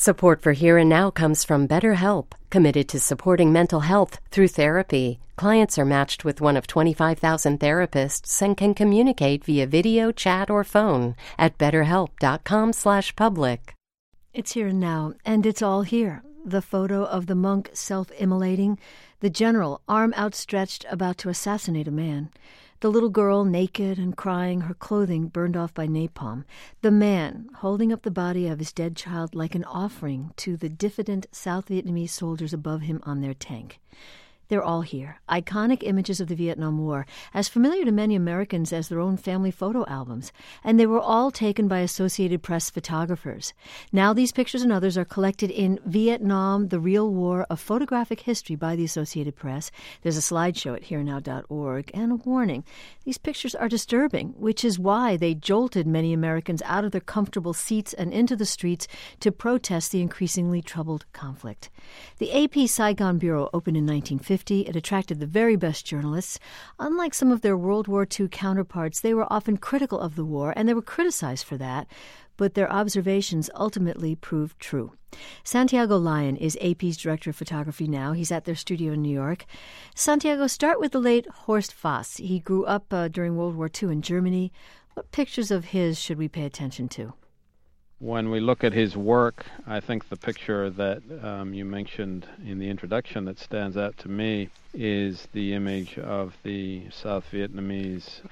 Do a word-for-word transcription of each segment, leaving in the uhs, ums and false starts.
Support for Here and Now comes from BetterHelp, committed to supporting mental health through therapy. Clients are matched with one of twenty-five thousand therapists and can communicate via video, chat, or phone at betterhelp.com slash public. It's here and now, and it's all here. The photo of the monk self-immolating, the general, arm outstretched, about to assassinate a man. The little girl, naked and crying, her clothing burned off by napalm. The man, holding up the body of his dead child like an offering to the diffident South Vietnamese soldiers above him on their tank. They're all here, iconic images of the Vietnam War, as familiar to many Americans as their own family photo albums, and they were all taken by Associated Press photographers. Now these pictures and others are collected in Vietnam, The Real War, a photographic history by the Associated Press. There's a slideshow at here now dot org, and a warning. These pictures are disturbing, which is why they jolted many Americans out of their comfortable seats and into the streets to protest the increasingly troubled conflict. The A P Saigon Bureau opened in nineteen fifty. It attracted the very best journalists. Unlike some of their World War Two counterparts, they were often critical of the war, and they were criticized for that, but their observations ultimately proved true. Santiago Lyon is A P's director of photography now. He's at their studio in New York. Santiago, start with the late Horst Fass. He grew up uh, during World War Two in Germany. What pictures of his should we pay attention to? When we look at his work, I think the picture that um, you mentioned in the introduction that stands out to me is the image of the South Vietnamese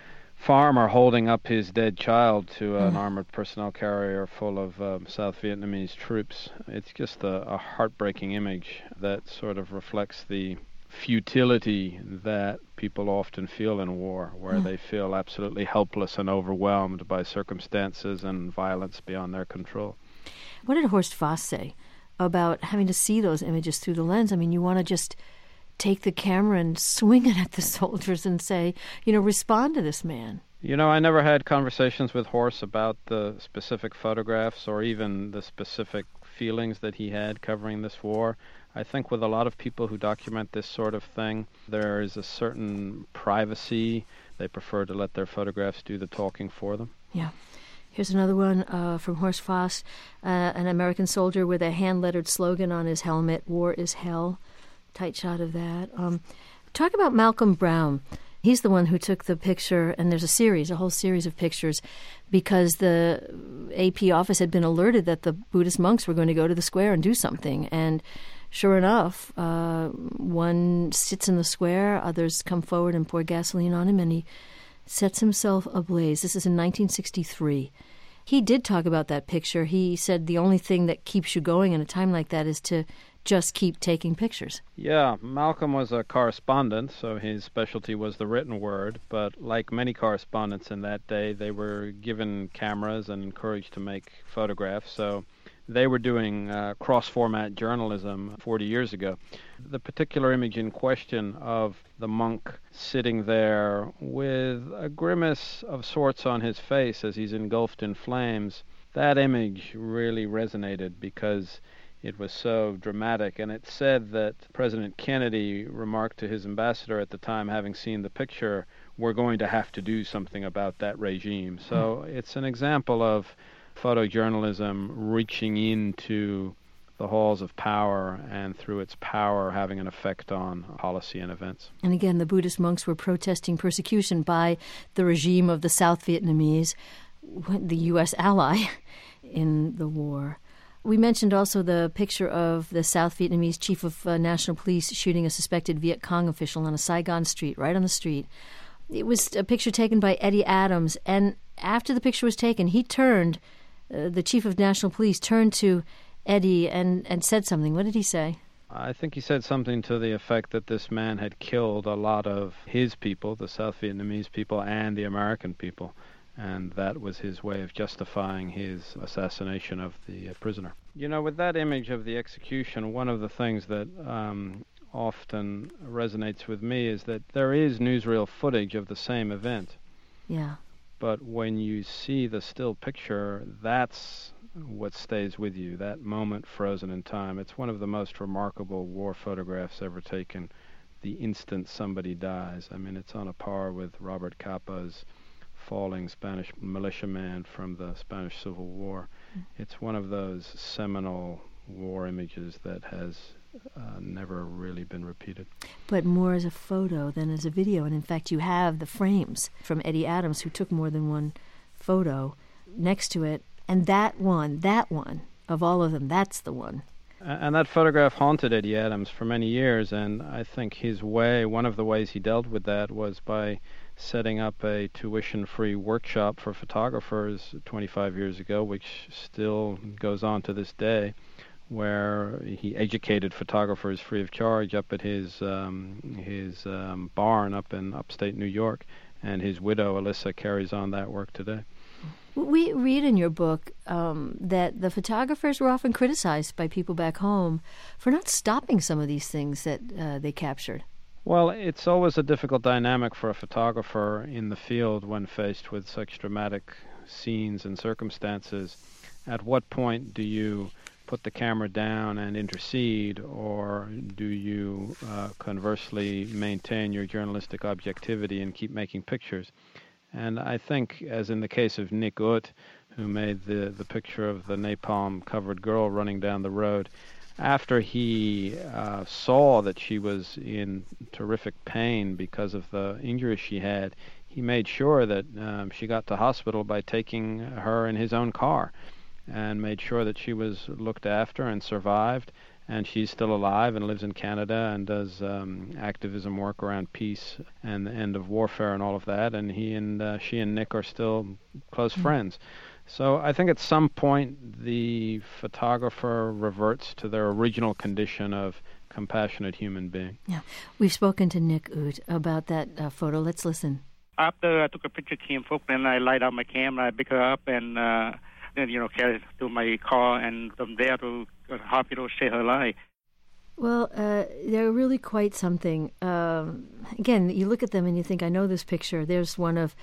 farmer holding up his dead child to an mm. armored personnel carrier full of um, South Vietnamese troops. It's just a, a heartbreaking image that sort of reflects the futility that people often feel in war, where mm. they feel absolutely helpless and overwhelmed by circumstances and violence beyond their control. What did Horst Fass say about having to see those images through the lens? I mean, you want to just take the camera and swing it at the soldiers and say, you know, respond to this man. You know, I never had conversations with Horst about the specific photographs or even the specific feelings that he had covering this war. I think with a lot of people who document this sort of thing, there is a certain privacy. They prefer to let their photographs do the talking for them. Yeah. Here's another one uh, from Horst Fass, uh, an American soldier with a hand-lettered slogan on his helmet, "War is hell." Tight shot of that. Um, talk about Malcolm Brown. He's the one who took the picture, and there's a series, a whole series of pictures, because the A P office had been alerted that the Buddhist monks were going to go to the square and do something. And sure enough, uh, one sits in the square, others come forward and pour gasoline on him, and he sets himself ablaze. This is in nineteen sixty-three. He did talk about that picture. He said the only thing that keeps you going in a time like that is to just keep taking pictures. Yeah, Malcolm was a correspondent, so his specialty was the written word. But like many correspondents in that day, they were given cameras and encouraged to make photographs. So they were doing uh, cross-format journalism forty years ago. The particular image in question of the monk sitting there with a grimace of sorts on his face as he's engulfed in flames, that image really resonated because it was so dramatic, and it said that President Kennedy remarked to his ambassador at the time, having seen the picture, "We're going to have to do something about that regime." So it's an example of photojournalism reaching into the halls of power and through its power having an effect on policy and events. And again, the Buddhist monks were protesting persecution by the regime of the South Vietnamese, the U S ally in the war. We mentioned also the picture of the South Vietnamese chief of uh, national police shooting a suspected Viet Cong official on a Saigon street, right on the street. It was a picture taken by Eddie Adams, and after the picture was taken, he turned, uh, the chief of national police turned to Eddie and, and said something. What did he say? I think he said something to the effect that this man had killed a lot of his people, the South Vietnamese people, and the American people. And that was his way of justifying his assassination of the uh, prisoner. You know, with that image of the execution, one of the things that um, often resonates with me is that there is newsreel footage of the same event. Yeah. But when you see the still picture, that's what stays with you, that moment frozen in time. It's one of the most remarkable war photographs ever taken, the instant somebody dies. I mean, it's on a par with Robert Capa's falling Spanish militiaman from the Spanish Civil War. it's one of those seminal war images that has uh, never really been repeated. But more as a photo than as a video. And in fact, you have the frames from Eddie Adams, who took more than one photo next to it. And that one, that one, of all of them, that's the one. And that photograph haunted Eddie Adams for many years, and I think his way, one of the ways he dealt with that was by setting up a tuition-free workshop for photographers twenty-five years ago, which still goes on to this day, where he educated photographers free of charge up at his um, his um, barn up in upstate New York, and his widow, Alyssa, carries on that work today. We read in your book um, that the photographers were often criticized by people back home for not stopping some of these things that uh, they captured. Well, it's always a difficult dynamic for a photographer in the field when faced with such dramatic scenes and circumstances. At what point do you put the camera down and intercede, or do you uh, conversely maintain your journalistic objectivity and keep making pictures? And I think, as in the case of Nick Ut, who made the, the picture of the napalm-covered girl running down the road, after he uh, saw that she was in terrific pain because of the injuries she had, he made sure that um, she got to hospital by taking her in his own car, and made sure that she was looked after and survived. And she's still alive and lives in Canada and does um, activism work around peace and the end of warfare and all of that. And he and uh, she and Nick are still close mm-hmm. friends. So I think at some point the photographer reverts to their original condition of compassionate human being. Yeah, we've spoken to Nick Ut about that uh, photo. Let's listen. After I took a picture of Kim Phuc, then I light up my camera, I pick her up, and uh, then you know carry it to my car, and from there to the hospital, save her life. Well, uh, they're really quite something. Um, again, you look at them and you think, I know this picture. There's one of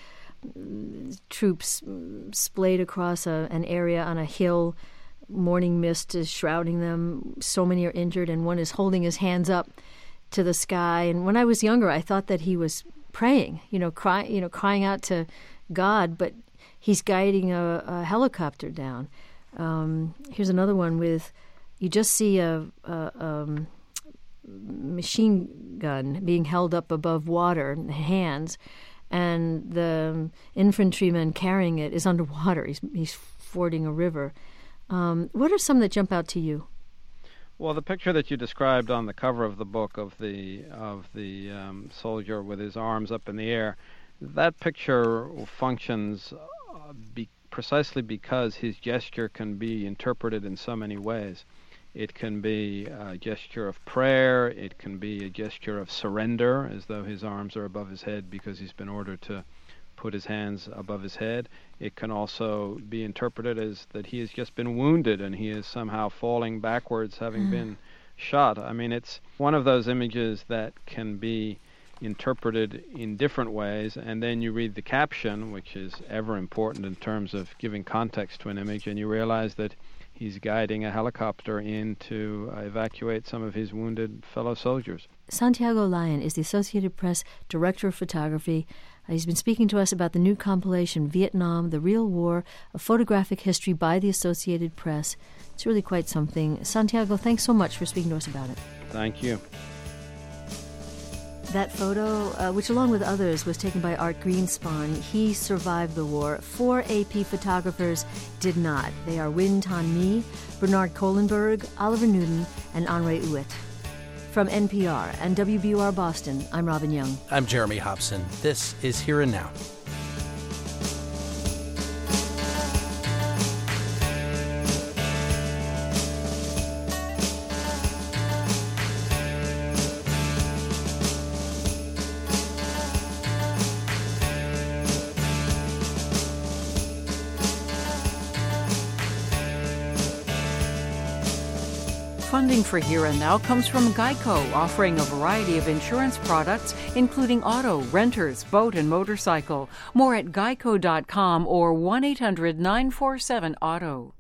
troops splayed across a, an area on a hill. Morning mist is shrouding them. So many are injured, and one is holding his hands up to the sky. And when I was younger, I thought that he was praying, you know, cry, you know, crying out to God, but he's guiding a, a helicopter down. Um, here's another one with, you just see a, a um, machine gun being held up above water in hands, and the infantryman carrying it is underwater. He's, he's fording a river. Um, what are some that jump out to you? Well, the picture that you described on the cover of the book of the of the um, soldier with his arms up in the air, that picture functions uh, be, precisely because his gesture can be interpreted in so many ways. It can be a gesture of prayer. It can be a gesture of surrender, as though his arms are above his head because he's been ordered to put his hands above his head. It can also be interpreted as that he has just been wounded and he is somehow falling backwards, having mm. been shot. I mean, it's one of those images that can be interpreted in different ways, and then you read the caption, which is ever important in terms of giving context to an image, and you realize that he's guiding a helicopter in to uh, evacuate some of his wounded fellow soldiers. Santiago Lyon is the Associated Press Director of Photography. Uh, he's been speaking to us about the new compilation, Vietnam, The Real War, a photographic history by the Associated Press. It's really quite something. Santiago, thanks so much for speaking to us about it. Thank you. That photo, uh, which along with others was taken by Art Greenspon, he survived the war. Four A P photographers did not. They are Win Tan My, Bernard Kohlenberg, Oliver Newton, and Henri Huet. From N P R and W B U R Boston, I'm Robin Young. I'm Jeremy Hobson. This is Here and Now. Funding for Here and Now comes from Geico, offering a variety of insurance products, including auto, renters, boat, and motorcycle. More at geico dot com or one eight hundred nine four seven auto.